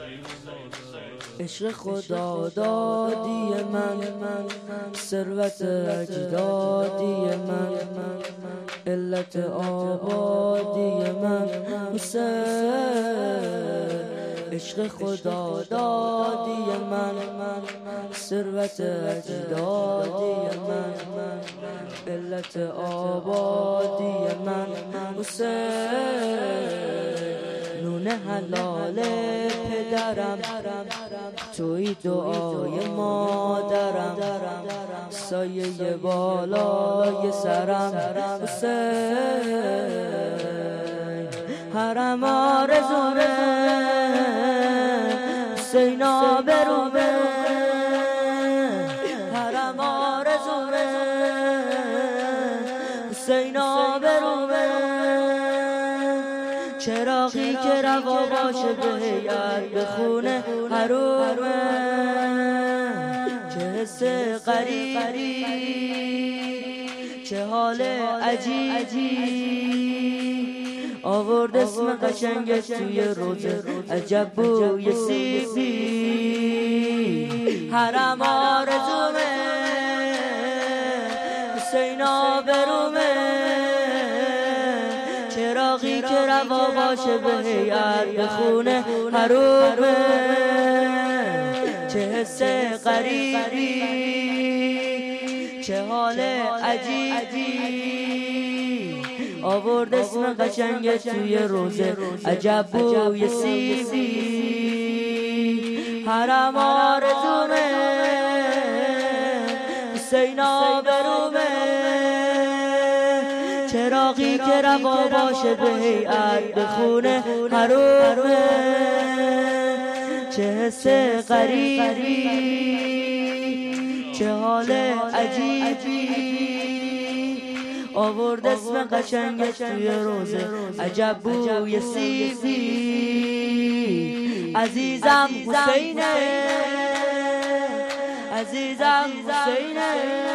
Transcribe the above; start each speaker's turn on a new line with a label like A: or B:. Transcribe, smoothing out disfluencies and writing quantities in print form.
A: عشق خدا دادی من، ثروت اجدادی من، علت آبادی من حسین. عشق خدا دادی من، ثروت اجدادی من، علت آبادی من حسین. نون حلال پدرم، توی دعای مادرم، سایه بالای سرم حسین. حرم آرزومه حسین آبرومه، حرم آرزومه حسین آبرومه. چراغی که روا باشه به هیئت بخونه حرومه، چه حس غریبی چه حال عجیبی، آورد اسم قشنگش توی روزه عجب بوی سیبی. حرم آرزومه حسین آبرومه، چراغی که روا باشه به هیئت بخونه حرومه، چه حس غریبی چه حال عجیبی، آورد اسم قشنگش توی روزه عجب بوی سیبی. حرم آرزومه حسین آبرومه، چراغی که روا باشه به هیئت بخونه حرومه، چه حس غریبی چه حال عجیبی، آورد اسم قشنگش توی روزه عجب بوی سیبی. عزیزم حسینه، عزیزم حسینه،